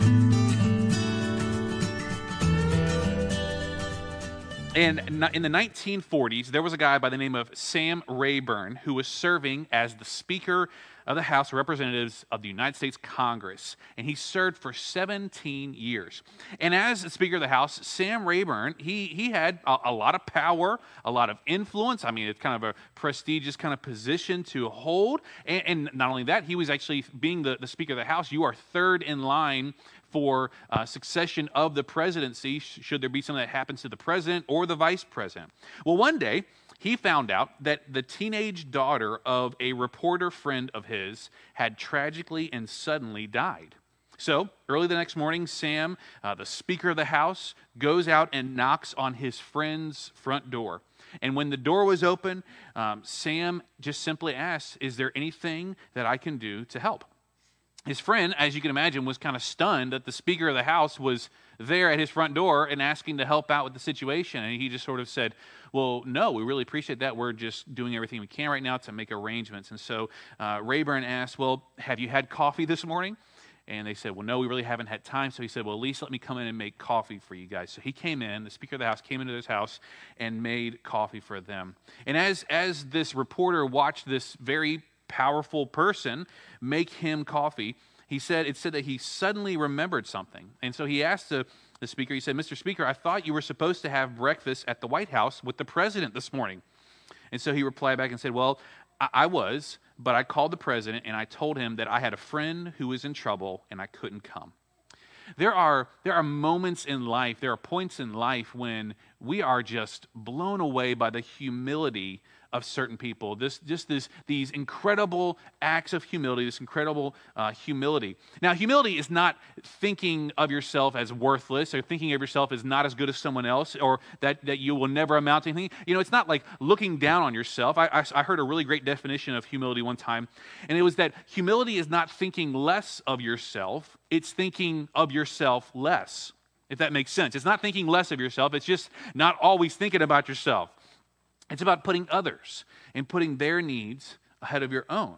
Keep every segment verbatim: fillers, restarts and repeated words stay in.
And in the nineteen forties, there was a guy by the name of Sam Rayburn who was serving as the Speaker of the House of Representatives of the United States Congress. And he served for seventeen years. And as the Speaker of the House, Sam Rayburn, he, he had a, a lot of power, a lot of influence. I mean, it's kind of a prestigious kind of position to hold. And, and not only that, he was actually, being the, the Speaker of the House, you are third in line for uh, succession of the presidency, should there be something that happens to the president or the vice president. Well, one day, he found out that the teenage daughter of a reporter friend of his had tragically and suddenly died. So, early the next morning, Sam, uh, the Speaker of the House, goes out and knocks on his friend's front door. And when the door was open, um, Sam just simply asked, "Is there anything that I can do to help?" His friend, as you can imagine, was kind of stunned that the Speaker of the House was there at his front door and asking to help out with the situation. And he just sort of said, "Well, no, we really appreciate that. We're just doing everything we can right now to make arrangements." And so uh, Rayburn asked, "Well, have you had coffee this morning?" And they said, "Well, no, we really haven't had time." So he said, "Well, at least let me come in and make coffee for you guys." So he came in, the Speaker of the House came into his house and made coffee for them. And as, as this reporter watched this very powerful person make him coffee, he said, it said that he suddenly remembered something. And so he asked the, the speaker, he said, "Mister Speaker, I thought you were supposed to have breakfast at the White House with the president this morning." And so he replied back and said, "Well, I, I was, but I called the president and I told him that I had a friend who was in trouble and I couldn't come." There are, there are moments in life, there are points in life when we are just blown away by the humility of certain people. This, just this, these incredible acts of humility, this incredible uh, humility. Now, humility is not thinking of yourself as worthless or thinking of yourself as not as good as someone else or that, that you will never amount to anything. You know, it's not like looking down on yourself. I, I, I heard a really great definition of humility one time, and it was that humility is not thinking less of yourself, it's thinking of yourself less, if that makes sense. It's not thinking less of yourself, it's just not always thinking about yourself. It's about putting others and putting their needs ahead of your own.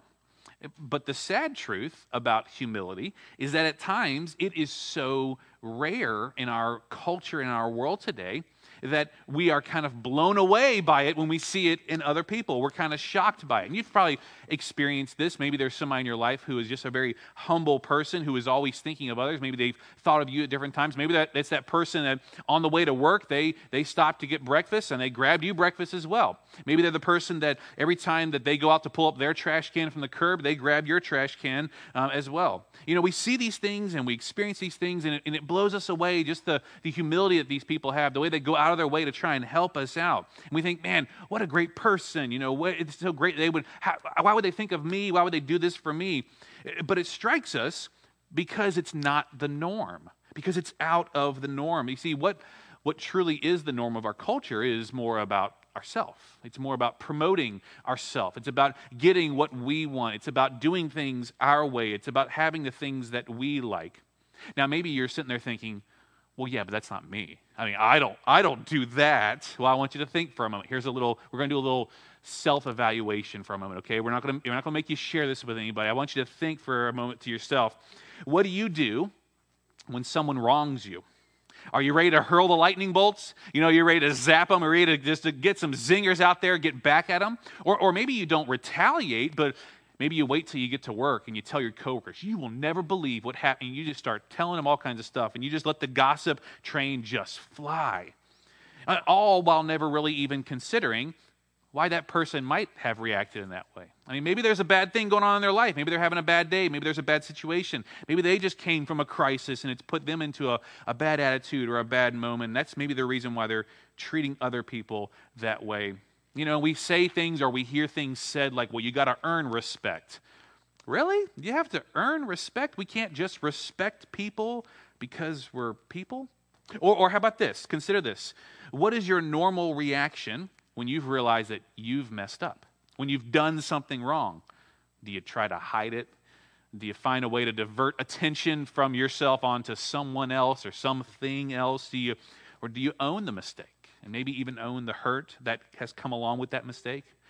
But the sad truth about humility is that at times it is so rare in our culture, in our world today, that we are kind of blown away by it when we see it in other people. We're kind of shocked by it. And you've probably experienced this. Maybe there's somebody in your life who is just a very humble person who is always thinking of others. Maybe they've thought of you at different times. Maybe that, it's that person that on the way to work, they, they stopped to get breakfast and they grabbed you breakfast as well. Maybe they're the person that every time that they go out to pull up their trash can from the curb, they grab your trash can um, as well. You know, we see these things and we experience these things and it, and it blows us away, just the, the humility that these people have, the way they go out of their way to try and help us out. And we think, man, what a great person. You know, what, it's so great. They would. How, why would they think of me? Why would they do this for me? But it strikes us because it's not the norm, because it's out of the norm. You see, what, what truly is the norm of our culture is more about ourself. It's more about promoting ourself. It's about getting what we want. It's about doing things our way. It's about having the things that we like. Now, maybe you're sitting there thinking, well, yeah, but that's not me. I mean, I don't I don't do that. Well, I want you to think for a moment. Here's a little, we're going to do a little self-evaluation for a moment, okay? We're not going to, we're not going to make you share this with anybody. I want you to think for a moment to yourself. What do you do when someone wrongs you? Are you ready to hurl the lightning bolts? You know, you're ready to zap them, or ready to just to get some zingers out there, get back at them? Or, or maybe you don't retaliate, but maybe you wait till you get to work and you tell your coworkers, you will never believe what happened. You just start telling them all kinds of stuff, and you just let the gossip train just fly. Uh, all while never really even considering why that person might have reacted in that way. I mean, maybe there's a bad thing going on in their life. Maybe they're having a bad day. Maybe there's a bad situation. Maybe they just came from a crisis and it's put them into a, a bad attitude or a bad moment. And that's maybe the reason why they're treating other people that way. You know, we say things or we hear things said like, well, you got to earn respect. Really? You have to earn respect? We can't just respect people because we're people? Or, or how about this? Consider this. What is your normal reaction when you've realized that you've messed up? When you've done something wrong? Do you try to hide it? Do you find a way to divert attention from yourself onto someone else or something else? Do you, or do you own the mistake and maybe even own the hurt that has come along with that mistake?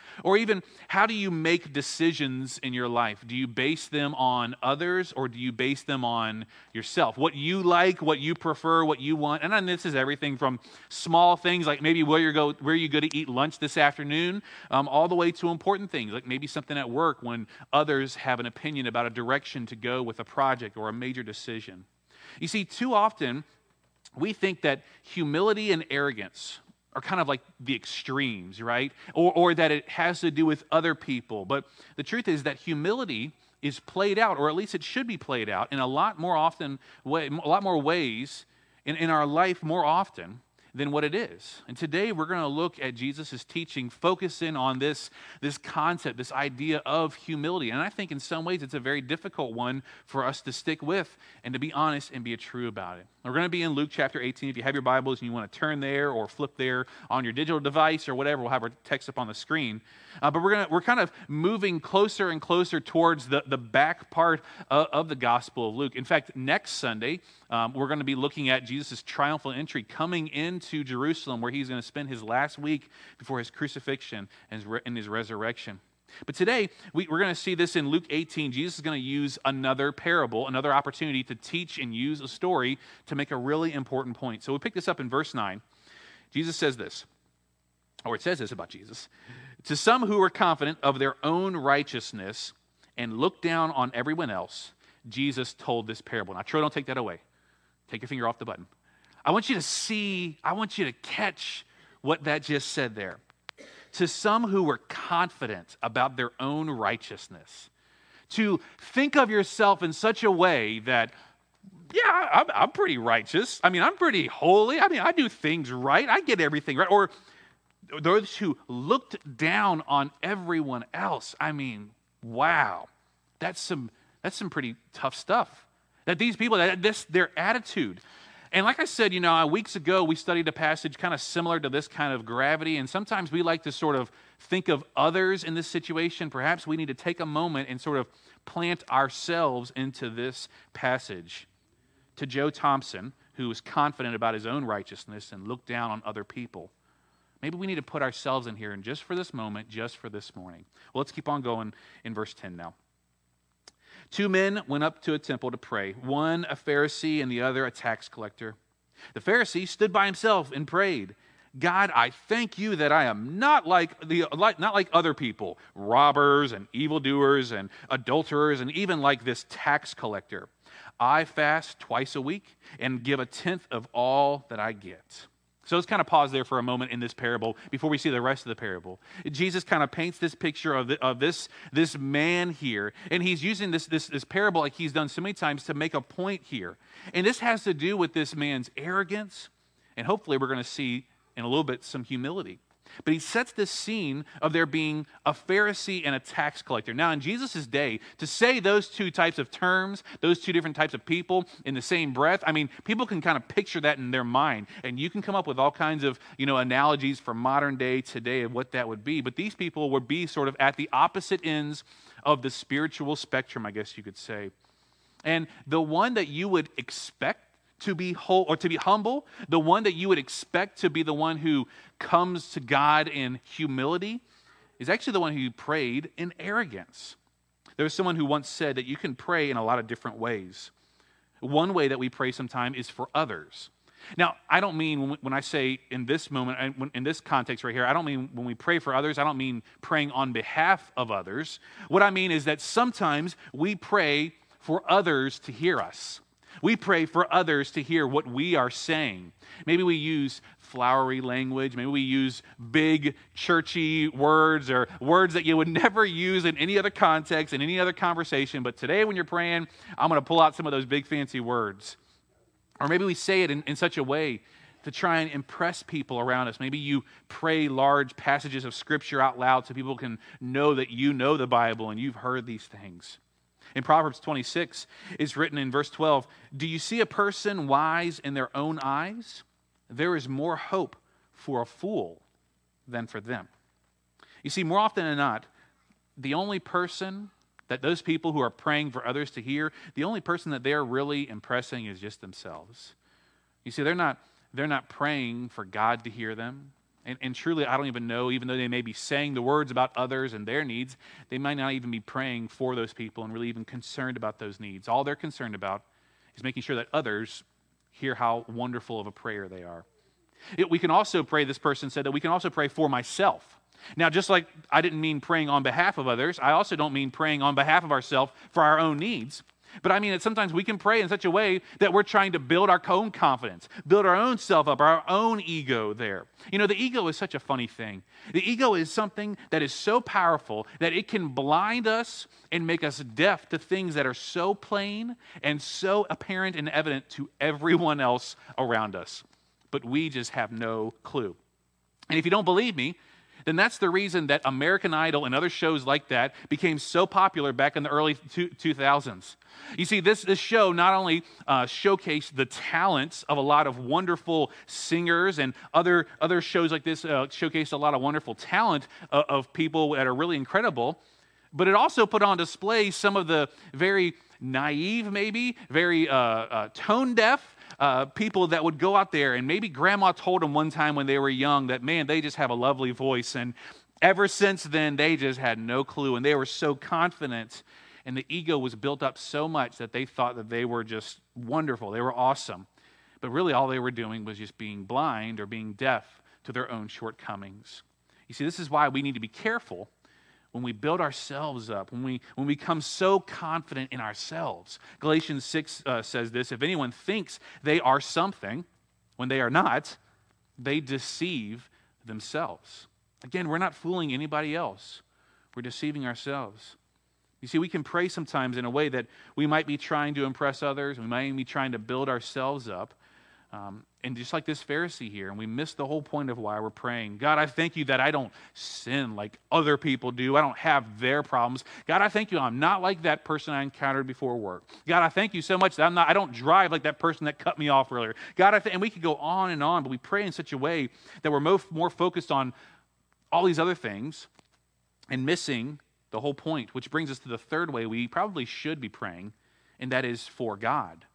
Or even, how do you make decisions in your life? Do you base them on others, or do you base them on yourself? What you like, what you prefer, what you want. And then this is everything from small things like maybe where you go, where you go to eat lunch this afternoon, um, all the way to important things like maybe something at work when others have an opinion about a direction to go with a project or a major decision. You see, too often we think that humility and arrogance are kind of like the extremes, right? Or, or that it has to do with other people. But the truth is that humility is played out, or at least it should be played out, in a lot more often way, a lot more ways in, in our life more often than what it is. And today we're going to look at Jesus' teaching, focusing on this, this concept, this idea of humility. And I think in some ways it's a very difficult one for us to stick with and to be honest and be true about it. We're going to be in Luke chapter eighteen. If you have your Bibles and you want to turn there or flip there on your digital device or whatever, we'll have our text up on the screen. Uh, but we're going to we're kind of moving closer and closer towards the, the back part of, of the Gospel of Luke. In fact, next Sunday, um, we're going to be looking at Jesus' triumphal entry coming into Jerusalem, where he's going to spend his last week before his crucifixion and his, re- and his resurrection. But today, we, we're going to see this in Luke eighteen. Jesus is going to use another parable, another opportunity to teach and use a story to make a really important point. So we pick this up in verse nine. Jesus says this, or it says this about Jesus. To some who were confident of their own righteousness and looked down on everyone else, Jesus told this parable. Now, Troy, don't take that away. Take your finger off the button. I want you to see, I want you to catch what that just said there. To some who were confident about their own righteousness. To think of yourself in such a way that, yeah, I'm, I'm pretty righteous. I mean, I'm pretty holy. I mean, I do things right. I get everything right. Or those who looked down on everyone else. I mean, wow. That's some, that's some pretty tough stuff. That these people, that this, their attitude. And like I said, you know, weeks ago we studied a passage kind of similar to this kind of gravity, and sometimes we like to sort of think of others in this situation. Perhaps we need to take a moment and sort of plant ourselves into this passage. To Joe Thompson, who was confident about his own righteousness and looked down on other people. Maybe we need to put ourselves in here, and just for this moment, just for this morning. Well, let's keep on going in verse ten now. Two men went up to a temple to pray, one a Pharisee and the other a tax collector. The Pharisee stood by himself and prayed, God, I thank you that I am not like the like, not like other people, robbers and evildoers and adulterers, and even like this tax collector. I fast twice a week and give a tenth of all that I get. So let's kind of pause there for a moment in this parable before we see the rest of the parable. Jesus kind of paints this picture of, the, of this, this man here, and he's using this, this, this parable like he's done so many times to make a point here. And this has to do with this man's arrogance, and hopefully we're going to see in a little bit some humility. But he sets this scene of there being a Pharisee and a tax collector. Now, in Jesus' day, to say those two types of terms, those two different types of people in the same breath, I mean, people can kind of picture that in their mind. And you can come up with all kinds of, you know, analogies from modern day today of what that would be. But these people would be sort of at the opposite ends of the spiritual spectrum, I guess you could say. And the one that you would expect to be whole or to be humble, the one that you would expect to be the one who comes to God in humility, is actually the one who prayed in arrogance. There was someone who once said that you can pray in a lot of different ways. One way that we pray sometimes is for others. Now, I don't mean when I say in this moment, in this context right here, I don't mean when we pray for others, I don't mean praying on behalf of others. What I mean is that sometimes we pray for others to hear us. We pray for others to hear what we are saying. Maybe we use flowery language. Maybe we use big, churchy words or words that you would never use in any other context, in any other conversation. But today when you're praying, I'm going to pull out some of those big, fancy words. Or maybe we say it in, in such a way to try and impress people around us. Maybe you pray large passages of Scripture out loud so people can know that you know the Bible and you've heard these things. In Proverbs twenty-six, it's written in verse twelve, do you see a person wise in their own eyes? There is more hope for a fool than for them. You see, more often than not, the only person that those people who are praying for others to hear, the only person that they're really impressing is just themselves. You see, they're not, they're not praying for God to hear them. And, and truly, I don't even know, even though they may be saying the words about others and their needs, they might not even be praying for those people and really even concerned about those needs. All they're concerned about is making sure that others hear how wonderful of a prayer they are. It, we can also pray, this person said, that we can also pray for myself. Now, just like I didn't mean praying on behalf of others, I also don't mean praying on behalf of ourselves for our own needs. But I mean that sometimes we can pray in such a way that we're trying to build our own confidence, build our own self up, our own ego there. You know, the ego is such a funny thing. The ego is something that is so powerful that it can blind us and make us deaf to things that are so plain and so apparent and evident to everyone else around us. But we just have no clue. And if you don't believe me, then that's the reason that American Idol and other shows like that became so popular back in the early two thousands. You see, this, this show not only uh, showcased the talents of a lot of wonderful singers, and other, other shows like this uh, showcased a lot of wonderful talent of, of people that are really incredible, but it also put on display some of the very naive, maybe, very uh, uh, tone-deaf, Uh, people that would go out there, and maybe grandma told them one time when they were young that, man, they just have a lovely voice. And ever since then, they just had no clue. And they were so confident, and the ego was built up so much that they thought that they were just wonderful. They were awesome. But really, all they were doing was just being blind or being deaf to their own shortcomings. You see, this is why we need to be careful when we build ourselves up, when we when we become so confident in ourselves. Galatians six uh, says this: if anyone thinks they are something when they are not, they deceive themselves. Again, we're not fooling anybody else. We're deceiving ourselves. You see, we can pray sometimes in a way that we might be trying to impress others. We might be trying to build ourselves up. Um, and just like this Pharisee here, and we miss the whole point of why we're praying. God, I thank you that I don't sin like other people do. I don't have their problems. God, I thank you I'm not like that person I encountered before work. God, I thank you so much that I'm not, I don't drive like that person that cut me off earlier. God, I th- and we could go on and on, but we pray in such a way that we're mo- more focused on all these other things and missing the whole point, which brings us to the third way we probably should be praying, and that is for God.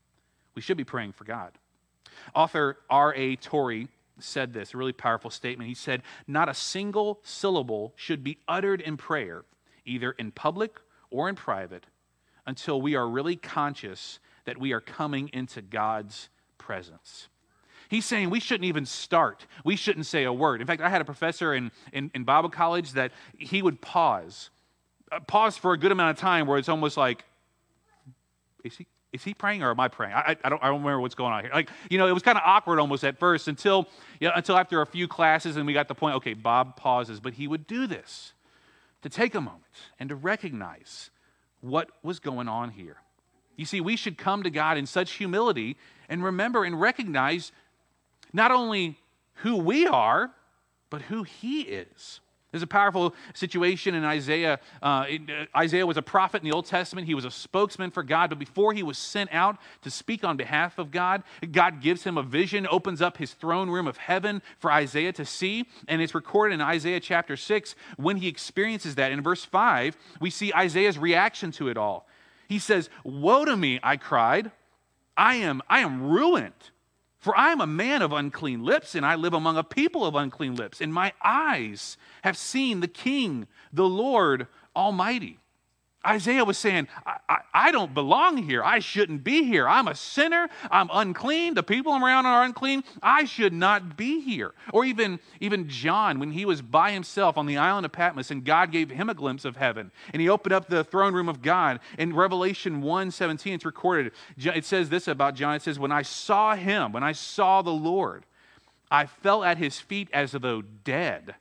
We should be praying for God. Author R A Torrey said this, a really powerful statement. He said, not a single syllable should be uttered in prayer, either in public or in private, until we are really conscious that we are coming into God's presence. He's saying we shouldn't even start. We shouldn't say a word. In fact, I had a professor in, in, in Bible college that he would pause, uh, pause for a good amount of time where it's almost like, is he Is he praying or am I praying? I, I, don't, I don't remember what's going on here. Like, you know, it was kind of awkward almost at first until, you know, until after a few classes and we got the point, okay, Bob pauses. But he would do this to take a moment and to recognize what was going on here. You see, we should come to God in such humility and remember and recognize not only who we are, but who He is. There's a powerful situation in Isaiah. Uh, it, uh, Isaiah was a prophet in the Old Testament. He was a spokesman for God, but before he was sent out to speak on behalf of God, God gives him a vision, opens up his throne room of heaven for Isaiah to see, and it's recorded in Isaiah chapter six when he experiences that. In verse five, we see Isaiah's reaction to it all. He says, "Woe to me, I cried. I am, I am ruined. For I am a man of unclean lips, and I live among a people of unclean lips, and my eyes have seen the King, the Lord Almighty." Isaiah was saying, I, I, I don't belong here. I shouldn't be here. I'm a sinner. I'm unclean. The people around are unclean. I should not be here. Or even, even John, when he was by himself on the island of Patmos, and God gave him a glimpse of heaven, and he opened up the throne room of God. In Revelation one seventeen, it's recorded. It says this about John. It says, when I saw him, when I saw the Lord, I fell at his feet as though dead.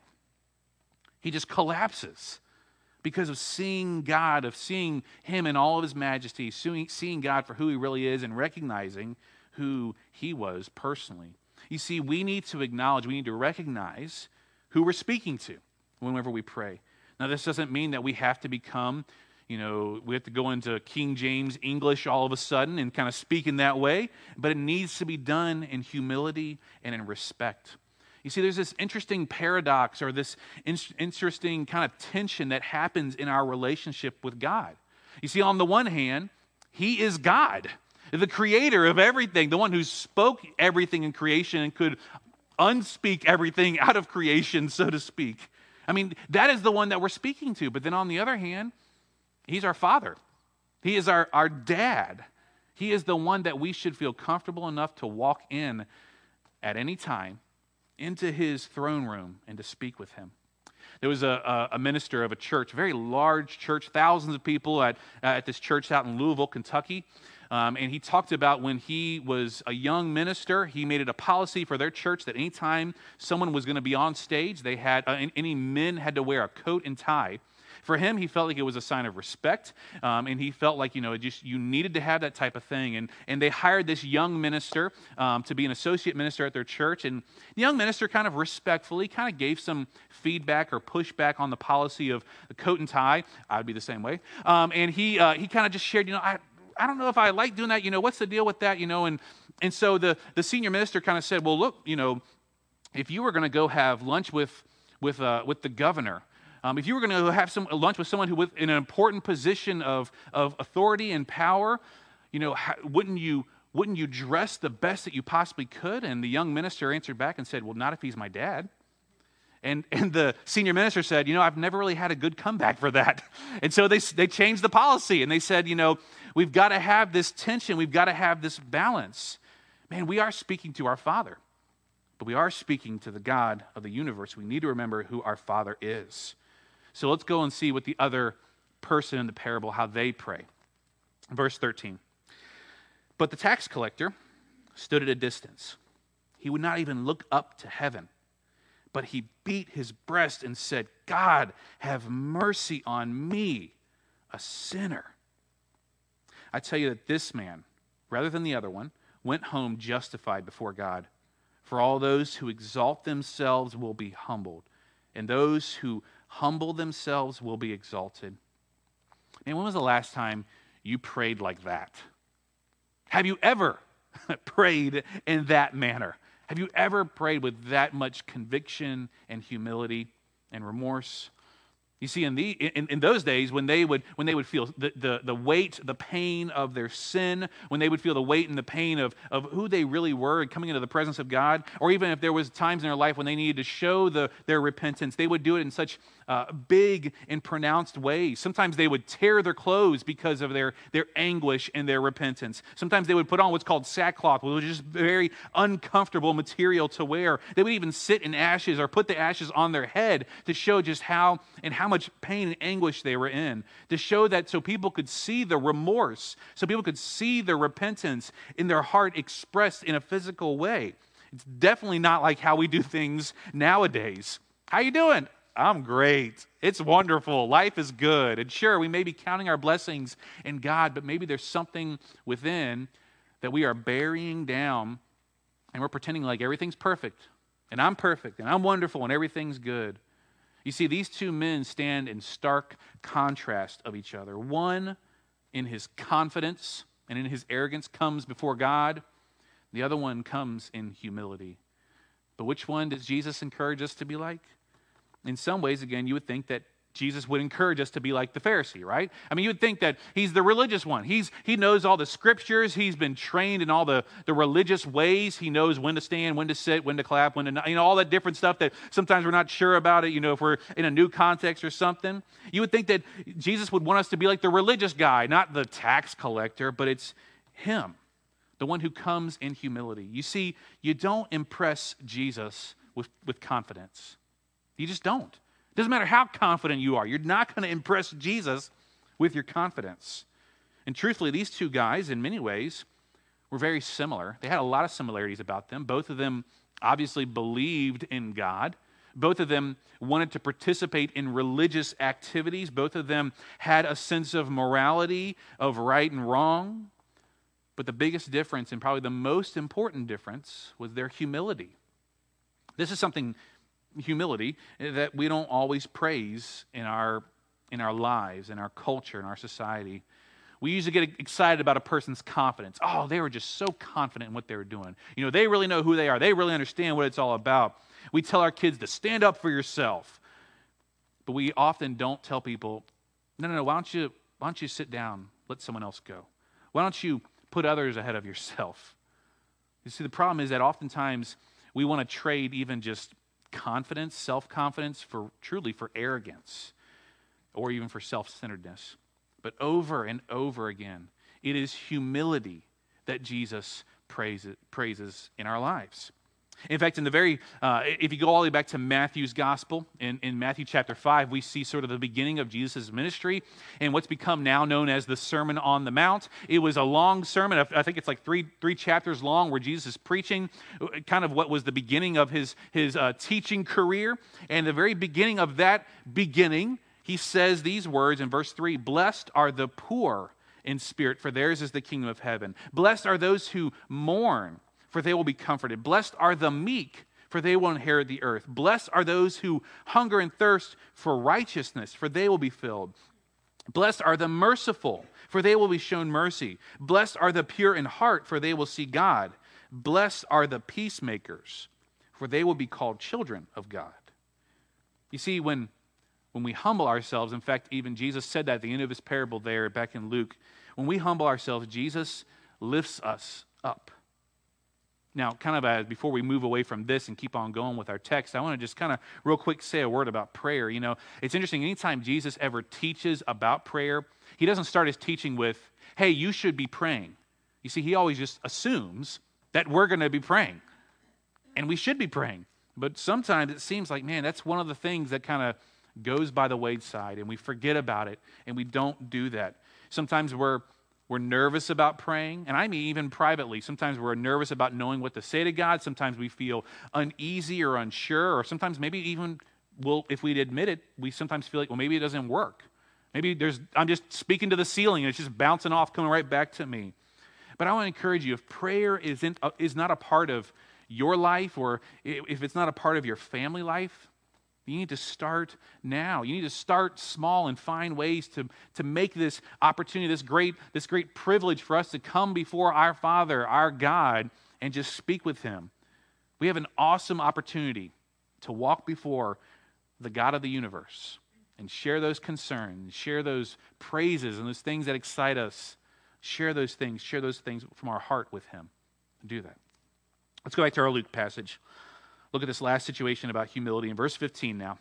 He just collapses because of seeing God, of seeing Him in all of His majesty, seeing, seeing God for who He really is, and recognizing who He was personally. You see, we need to acknowledge, we need to recognize who we're speaking to whenever we pray. Now, this doesn't mean that we have to become, you know, we have to go into King James English all of a sudden and kind of speak in that way, but it needs to be done in humility and in respect. You see, there's this interesting paradox or this in- interesting kind of tension that happens in our relationship with God. You see, on the one hand, He is God, the creator of everything, the one who spoke everything in creation and could unspeak everything out of creation, so to speak. I mean, that is the one that we're speaking to. But then on the other hand, he's our Father. He is our, our dad. He is the one that we should feel comfortable enough to walk in at any time into his throne room and to speak with him. There was a, a, a minister of a church, a very large church, thousands of people at, uh, at this church out in Louisville, Kentucky. Um, and he talked about when he was a young minister, he made it a policy for their church that anytime someone was going to be on stage, they had uh, any men had to wear a coat and tie. For him, he felt like it was a sign of respect, um, and he felt like, you know, it just you needed to have that type of thing. And and they hired this young minister um, to be an associate minister at their church. And the young minister kind of respectfully kind of gave some feedback or pushback on the policy of the coat and tie. I would be the same way. Um, and he uh, he kind of just shared, you know, I. I don't know if I like doing that, you know, what's the deal with that, you know, and and so the, the senior minister kind of said, well, look, you know, if you were going to go have lunch with with uh, with the governor, um, if you were going to have some lunch with someone who was in an important position of of authority and power, you know, how, wouldn't you wouldn't you dress the best that you possibly could? And the young minister answered back and said, well, not if he's my dad. And and the senior minister said, you know, I've never really had a good comeback for that. And so they they changed the policy and they said, you know, we've got to have this tension. We've got to have this balance. Man, we are speaking to our Father, but we are speaking to the God of the universe. We need to remember who our Father is. So let's go and see what the other person in the parable, how they pray. Verse thirteen. But the tax collector stood at a distance. He would not even look up to heaven, but he beat his breast and said, God, have mercy on me, a sinner. I tell you that this man, rather than the other one, went home justified before God. For all those who exalt themselves will be humbled, and those who humble themselves will be exalted. Man, when was the last time you prayed like that? Have you ever prayed in that manner? Have you ever prayed with that much conviction and humility and remorse? You see, in the in, in those days, when they would when they would feel the, the, the weight, the pain of their sin, when they would feel the weight and the pain of, of who they really were and coming into the presence of God, or even if there was times in their life when they needed to show the, their repentance, they would do it in such uh, big and pronounced ways. Sometimes they would tear their clothes because of their, their anguish and their repentance. Sometimes they would put on what's called sackcloth, which is just very uncomfortable material to wear. They would even sit in ashes or put the ashes on their head to show just how and how much pain and anguish they were in, to show that so people could see the remorse, so people could see the repentance in their heart expressed in a physical way. It's definitely not like how we do things nowadays. How you doing? I'm great. It's wonderful. Life is good. And sure, we may be counting our blessings in God, but maybe there's something within that we are burying down and we're pretending like everything's perfect and I'm perfect and I'm wonderful and everything's good. You see, these two men stand in stark contrast of each other. One, in his confidence and in his arrogance, comes before God. The other one comes in humility. But which one does Jesus encourage us to be like? In some ways, again, you would think that Jesus would encourage us to be like the Pharisee, right? I mean, you would think that he's the religious one. He's He knows all the scriptures. He's been trained in all the, the religious ways. He knows when to stand, when to sit, when to clap, when to not, you know, all that different stuff that sometimes we're not sure about it, you know, if we're in a new context or something. You would think that Jesus would want us to be like the religious guy, not the tax collector, but it's him, the one who comes in humility. You see, you don't impress Jesus with, with confidence. You just don't. It doesn't matter how confident you are. You're not going to impress Jesus with your confidence. And truthfully, these two guys, in many ways, were very similar. They had a lot of similarities about them. Both of them obviously believed in God. Both of them wanted to participate in religious activities. Both of them had a sense of morality, of right and wrong. But the biggest difference, and probably the most important difference, was their humility. This is something humility that we don't always praise in our in our lives, in our culture, in our society. We usually get excited about a person's confidence. Oh, they were just so confident in what they were doing. You know, they really know who they are. They really understand what it's all about. We tell our kids to stand up for yourself. But we often don't tell people, no, no, no, why don't you why don't you sit down, let someone else go? Why don't you put others ahead of yourself? You see, the problem is that oftentimes We want to trade even just confidence, self-confidence, for truly for arrogance or even for self-centeredness. But over and over again, it is humility that Jesus praises, praises in our lives. In fact, in the very, uh, if you go all the way back to Matthew's gospel, in, in Matthew chapter five, we see sort of the beginning of Jesus' ministry and what's become now known as the Sermon on the Mount. It was a long sermon. I think it's like three three chapters long where Jesus is preaching kind of what was the beginning of his, his uh, teaching career. And the very beginning of that beginning, he says these words in verse three, "Blessed are the poor in spirit, for theirs is the kingdom of heaven. Blessed are those who mourn, for they will be comforted. Blessed are the meek, for they will inherit the earth. Blessed are those who hunger and thirst for righteousness, for they will be filled. Blessed are the merciful, for they will be shown mercy. Blessed are the pure in heart, for they will see God. Blessed are the peacemakers, for they will be called children of God." You see, when, when we humble ourselves, in fact, even Jesus said that at the end of his parable there back in Luke, when we humble ourselves, Jesus lifts us up. Now, kind of as before we move away from this and keep on going with our text, I want to just kind of real quick say a word about prayer. You know, it's interesting, anytime Jesus ever teaches about prayer, he doesn't start his teaching with, "Hey, you should be praying." You see, he always just assumes that we're going to be praying, and we should be praying. But sometimes it seems like, man, that's one of the things that kind of goes by the wayside, and we forget about it, and we don't do that. Sometimes we're We're nervous about praying, and I mean even privately. Sometimes we're nervous about knowing what to say to God. Sometimes we feel uneasy or unsure, or sometimes maybe even, well, if we'd admit it, we sometimes feel like, well, maybe it doesn't work. Maybe there's I'm just speaking to the ceiling, and it's just bouncing off, coming right back to me. But I want to encourage you, if prayer isn't is not a part of your life, or if it's not a part of your family life, you need to start now. You need to start small and find ways to, to make this opportunity, this great, this great privilege for us to come before our Father, our God, and just speak with him. We have an awesome opportunity to walk before the God of the universe and share those concerns, share those praises and those things that excite us. Share those things, share those things from our heart with him. Do that. Let's go back to our Luke passage. Look at this last situation about humility in verse fifteen now.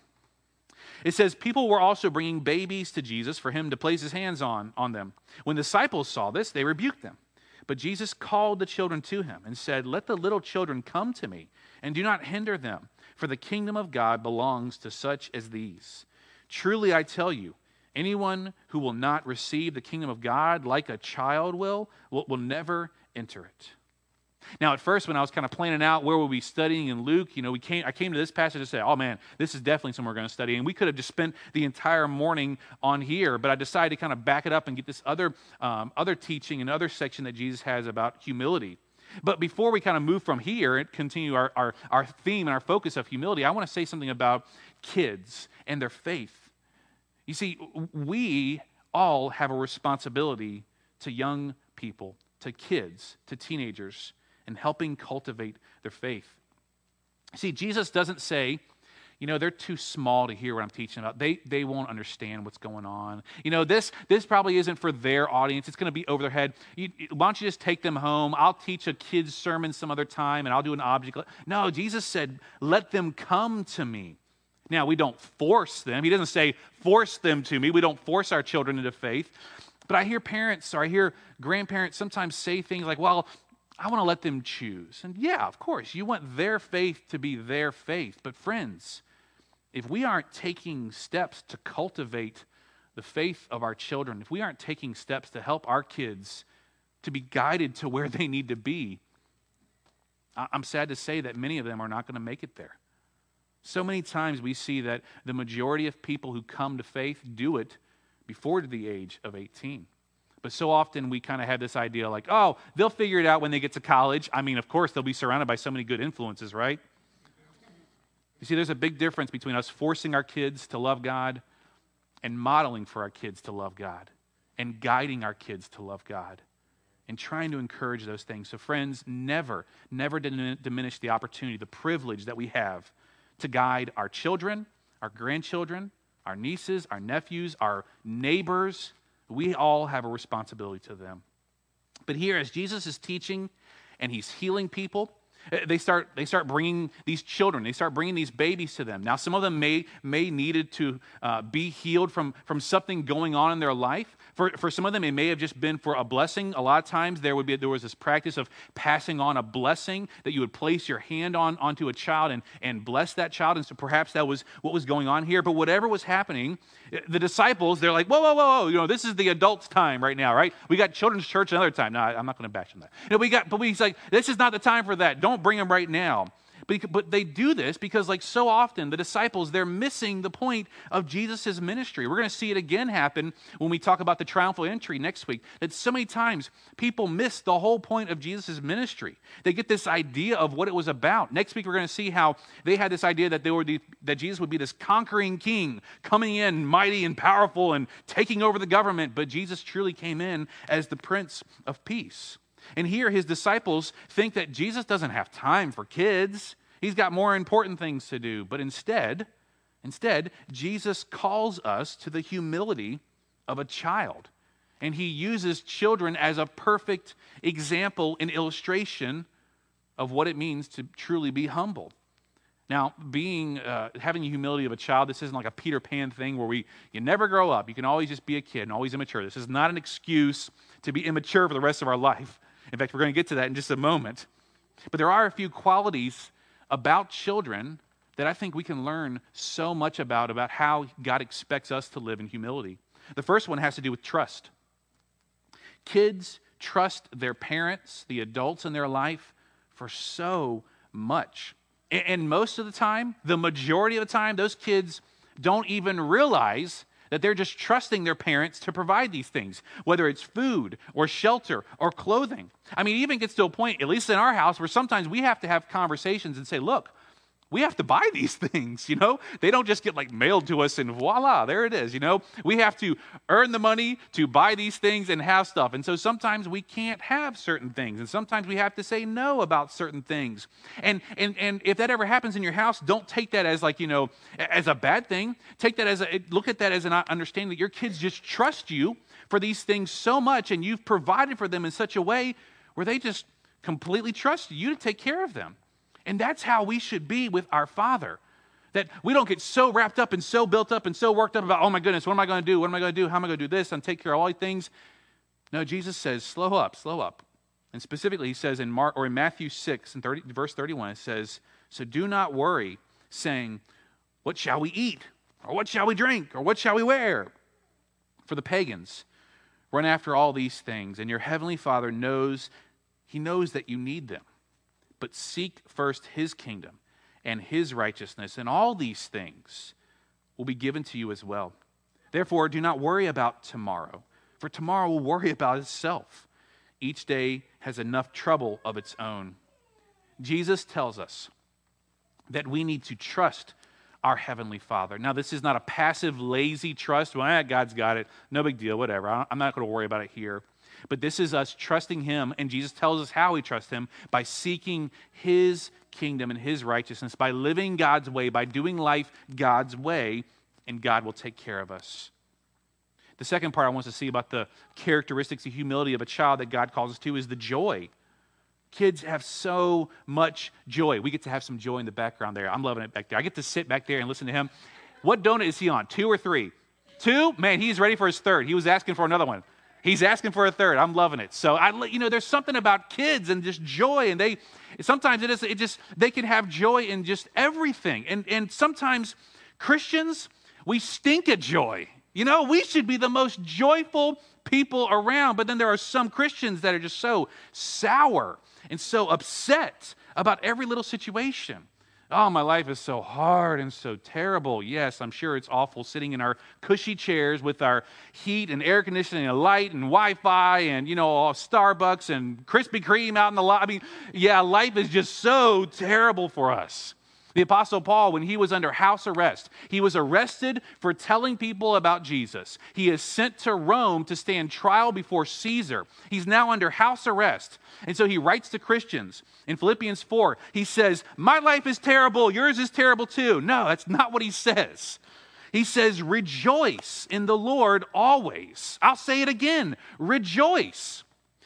It says, "People were also bringing babies to Jesus for him to place his hands on, on them. When the disciples saw this, they rebuked them. But Jesus called the children to him and said, 'Let the little children come to me, and do not hinder them, for the kingdom of God belongs to such as these. Truly I tell you, anyone who will not receive the kingdom of God like a child will, will, will never enter it.'" Now, at first, when I was kind of planning out where we'll be studying in Luke, you know, we came. I came to this passage and said, "Oh man, this is definitely somewhere we're going to study." And we could have just spent the entire morning on here, but I decided to kind of back it up and get this other, um, other teaching and other section that Jesus has about humility. But before we kind of move from here and continue our, our, our theme and our focus of humility, I want to say something about kids and their faith. You see, we all have a responsibility to young people, to kids, to teenagers, and helping cultivate their faith. See, Jesus doesn't say, you know, they're too small to hear what I'm teaching about. They they won't understand what's going on. You know, this this probably isn't for their audience. It's going to be over their head. You, why don't you just take them home? I'll teach a kid's sermon some other time, and I'll do an object. No, Jesus said, "Let them come to me." Now, we don't force them. He doesn't say, "Force them to me." We don't force our children into faith. But I hear parents or I hear grandparents sometimes say things like, "Well, I want to let them choose." And yeah, of course, you want their faith to be their faith. But friends, if we aren't taking steps to cultivate the faith of our children, if we aren't taking steps to help our kids to be guided to where they need to be, I'm sad to say that many of them are not going to make it there. So many times we see that the majority of people who come to faith do it before the age of eighteen. But so often we kind of have this idea like, oh, they'll figure it out when they get to college. I mean, of course, they'll be surrounded by so many good influences, right? You see, there's a big difference between us forcing our kids to love God and modeling for our kids to love God and guiding our kids to love God and trying to encourage those things. So friends, never, never diminish the opportunity, the privilege that we have to guide our children, our grandchildren, our nieces, our nephews, our neighbors. We all have a responsibility to them. But here, as Jesus is teaching and he's healing people, They start, they start bringing these children, they start bringing these babies to them. Now, some of them may, may needed to uh, be healed from, from something going on in their life. For, for some of them, it may have just been for a blessing. A lot of times there would be there was this practice of passing on a blessing that you would place your hand on onto a child and, and bless that child. And so perhaps that was what was going on here. But whatever was happening, the disciples, they're like, whoa, whoa, whoa, whoa, you know, this is the adults' time right now, right? We got children's church another time. No, I'm not going to bash on that. You know, we got, but he's like, this is not the time for that. Don't bring them right now. But, but they do this because, like so often, the disciples, they're missing the point of Jesus' ministry. We're going to see it again happen when we talk about the triumphal entry next week, that so many times people miss the whole point of Jesus' ministry. They get this idea of what it was about. Next week, we're going to see how they had this idea that, they were the, that Jesus would be this conquering king, coming in mighty and powerful and taking over the government, but Jesus truly came in as the Prince of Peace. And here his disciples think that Jesus doesn't have time for kids. He's got more important things to do. But instead, instead, Jesus calls us to the humility of a child. And he uses children as a perfect example and illustration of what it means to truly be humble. Now, being uh, having the humility of a child, this isn't like a Peter Pan thing where we you never grow up. You can always just be a kid and always immature. This is not an excuse to be immature for the rest of our life. In fact, we're going to get to that in just a moment. But there are a few qualities about children that I think we can learn so much about, about how God expects us to live in humility. The first one has to do with trust. Kids trust their parents, the adults in their life, for so much. And most of the time, the majority of the time, those kids don't even realize that they're just trusting their parents to provide these things, whether it's food or shelter or clothing. I mean, it even gets to a point, at least in our house, where sometimes we have to have conversations and say, look, we have to buy these things, you know? They don't just get like mailed to us and voila, there it is, you know? We have to earn the money to buy these things and have stuff. And so sometimes we can't have certain things. And sometimes we have to say no about certain things. And and and if that ever happens in your house, don't take that as like, you know, as a bad thing. Take that as a, look at that as an understanding that your kids just trust you for these things so much and you've provided for them in such a way where they just completely trust you to take care of them. And that's how we should be with our Father. That we don't get so wrapped up and so built up and so worked up about, oh my goodness, what am I going to do? What am I going to do? How am I going to do this and take care of all these things? No, Jesus says, slow up, slow up. And specifically, he says in Mark or in Matthew six and thirty, verse thirty-one, it says, so do not worry, saying, what shall we eat? Or what shall we drink? Or what shall we wear? For the pagans run after all these things, and your heavenly Father knows, he knows that you need them. But seek first his kingdom and his righteousness, and all these things will be given to you as well. Therefore, do not worry about tomorrow, for tomorrow will worry about itself. Each day has enough trouble of its own. Jesus tells us that we need to trust our Heavenly Father. Now, this is not a passive, lazy trust. Well, eh, God's got it. No big deal, whatever. I'm not going to worry about it here. But this is us trusting him, and Jesus tells us how we trust him, by seeking his kingdom and his righteousness, by living God's way, by doing life God's way, and God will take care of us. The second part I want us to see about the characteristics of humility of a child that God calls us to is the joy. Kids have so much joy. We get to have some joy in the background there. I'm loving it back there. I get to sit back there and listen to him. What donut is he on? Two or three? Two? Man, he's ready for his third. He was asking for another one. He's asking for a third. I'm loving it. So I, you know, there's something about kids and just joy, and they sometimes it is it just they can have joy in just everything. And and sometimes Christians, we stink at joy. You know, we should be the most joyful people around, but then there are some Christians that are just so sour and so upset about every little situation. Oh, my life is so hard and so terrible. Yes, I'm sure it's awful sitting in our cushy chairs with our heat and air conditioning and light and Wi-Fi and, you know, all Starbucks and Krispy Kreme out in the lobby. I mean, yeah, life is just so terrible for us. The Apostle Paul, when he was under house arrest, he was arrested for telling people about Jesus. He is sent to Rome to stand trial before Caesar. He's now under house arrest. And so he writes to Christians. In Philippians four, he says, my life is terrible, yours is terrible too. No, that's not what he says. He says, rejoice in the Lord always. I'll say it again, rejoice.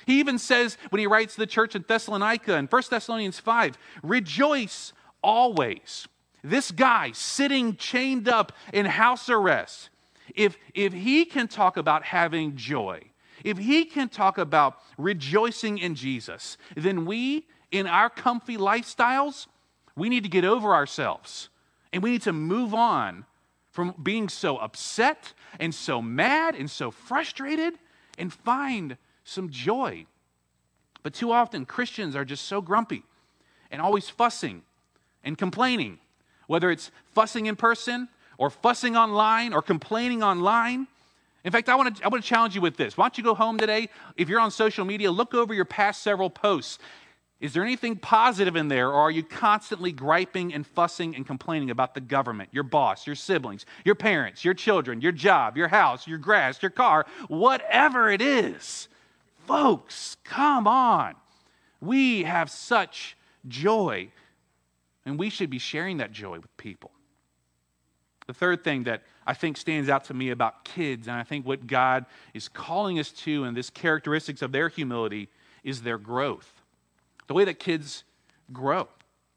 He even says when he writes to the church in Thessalonica in First Thessalonians five, rejoice always. This guy sitting chained up in house arrest, if, if he can talk about having joy, if he can talk about rejoicing in Jesus, then we, in our comfy lifestyles, we need to get over ourselves. And we need to move on from being so upset and so mad and so frustrated and find some joy. But too often, Christians are just so grumpy and always fussing and complaining, whether it's fussing in person or fussing online or complaining online. In fact, I want to I want to challenge you with this. Why don't you go home today? If you're on social media, look over your past several posts. Is there anything positive in there, or are you constantly griping and fussing and complaining about the government, your boss, your siblings, your parents, your children, your job, your house, your grass, your car, whatever it is? Folks, come on. We have such joy, and we should be sharing that joy with people. The third thing that I think stands out to me about kids, and I think what God is calling us to and this characteristics of their humility, is their growth. The way that kids grow.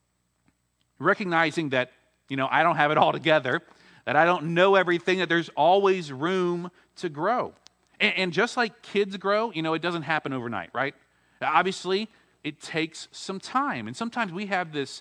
Recognizing that, you know, I don't have it all together, that I don't know everything, that there's always room to grow. And, and just like kids grow, you know, it doesn't happen overnight, right? Obviously, it takes some time. And sometimes we have this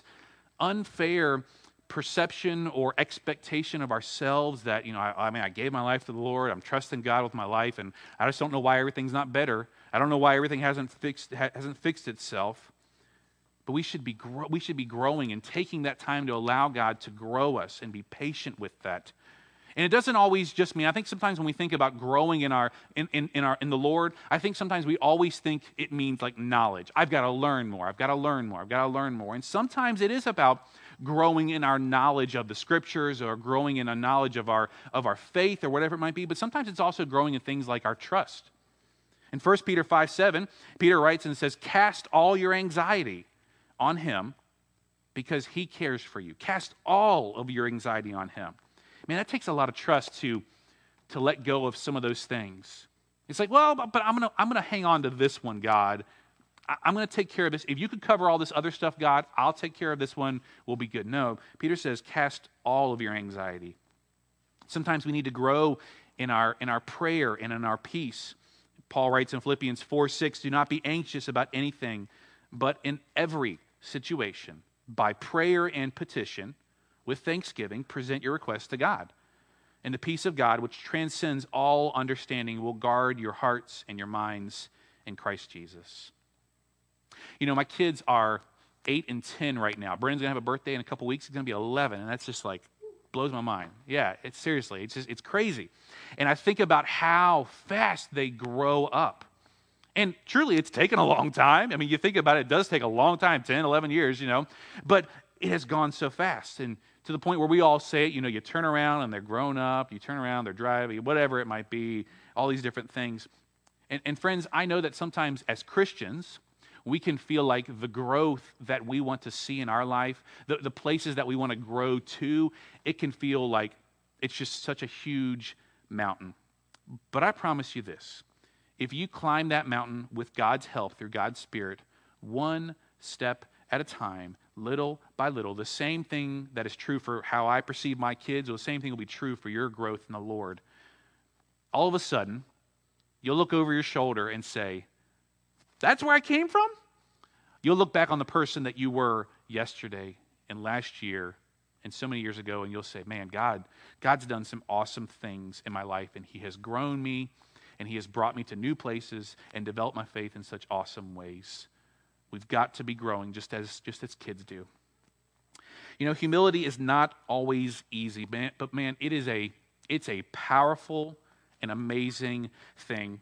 unfair perception or expectation of ourselves that, you know, I, I mean, I gave my life to the Lord, I'm trusting God with my life, and I just don't know why everything's not better. I don't know why everything hasn't fixed ha- hasn't fixed itself. But we should be gro- we should be growing and taking that time to allow God to grow us and be patient with that. And it doesn't always just mean, I think sometimes when we think about growing in our in, in, in our in the Lord, I think sometimes we always think it means like knowledge. I've got to learn more. I've got to learn more. I've got to learn more. And sometimes it is about growing in our knowledge of the scriptures, or growing in a knowledge of our of our faith, or whatever it might be. But sometimes it's also growing in things like our trust. In First Peter five seven, Peter writes and says, cast all your anxiety on him because he cares for you. Cast all of your anxiety on him. Man, that takes a lot of trust to, to let go of some of those things. It's like, well, but I'm gonna I'm gonna hang on to this one, God. I, I'm gonna take care of this. If you could cover all this other stuff, God, I'll take care of this one. We'll be good. No, Peter says, cast all of your anxiety. Sometimes we need to grow in our in our prayer and in our peace. Paul writes in Philippians four six, do not be anxious about anything, but in every situation, by prayer and petition, with thanksgiving, present your requests to God. And the peace of God, which transcends all understanding, will guard your hearts and your minds in Christ Jesus. You know, my kids are eight and ten right now. Brandon's going to have a birthday in a couple weeks. He's going to be eleven, and that's just like, blows my mind. Yeah, it's seriously, it's just, it's crazy. And I think about how fast they grow up. And truly, it's taken a long time. I mean, you think about it, it does take a long time, ten, eleven years, you know. But it has gone so fast. And to the point where we all say it, you know, you turn around and they're grown up, you turn around, they're driving, whatever it might be, all these different things. And, and friends, I know that sometimes as Christians, we can feel like the growth that we want to see in our life, the, the places that we want to grow to, it can feel like it's just such a huge mountain. But I promise you this, if you climb that mountain with God's help through God's Spirit, one step at a time, little by little, the same thing that is true for how I perceive my kids, or the same thing will be true for your growth in the Lord. All of a sudden, you'll look over your shoulder and say, that's where I came from? You'll look back on the person that you were yesterday and last year and so many years ago, and you'll say, man, God, God's done some awesome things in my life, and he has grown me, and he has brought me to new places and developed my faith in such awesome ways. We've got to be growing just as just as kids do. You know, humility is not always easy, man, but man, it is a it's a powerful and amazing thing.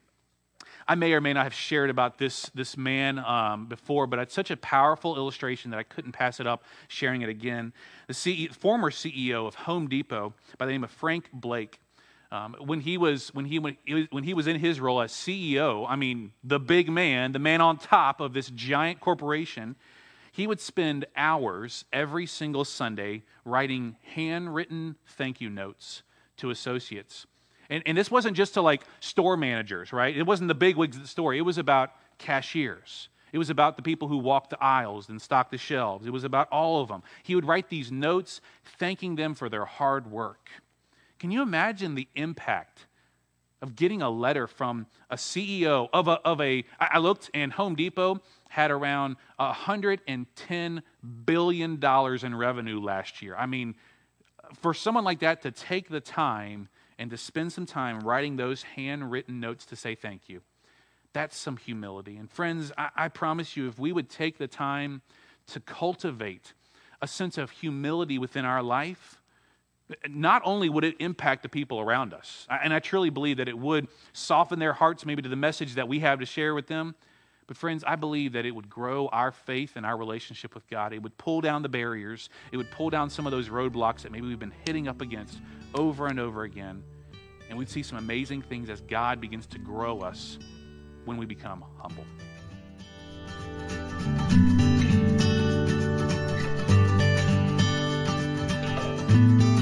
I may or may not have shared about this, this man um, before, but it's such a powerful illustration that I couldn't pass it up sharing it again. The C E O, former C E O of Home Depot by the name of Frank Blake, um, when he was when he when he was in his role as C E O, I mean the big man, the man on top of this giant corporation, he would spend hours every single Sunday writing handwritten thank you notes to associates. And, and this wasn't just to like store managers, right? It wasn't the big wigs at the store. It was about cashiers. It was about the people who walked the aisles and stocked the shelves. It was about all of them. He would write these notes thanking them for their hard work. Can you imagine the impact of getting a letter from a C E O of a, of a I looked, and Home Depot had around one hundred ten billion dollars in revenue last year. I mean, for someone like that to take the time and to spend some time writing those handwritten notes to say thank you, that's some humility. And friends, I, I promise you, if we would take the time to cultivate a sense of humility within our life, not only would it impact the people around us, and I truly believe that it would soften their hearts maybe to the message that we have to share with them, but friends, I believe that it would grow our faith and our relationship with God. It would pull down the barriers. It would pull down some of those roadblocks that maybe we've been hitting up against over and over again. And we'd see some amazing things as God begins to grow us when we become humble. Thank you.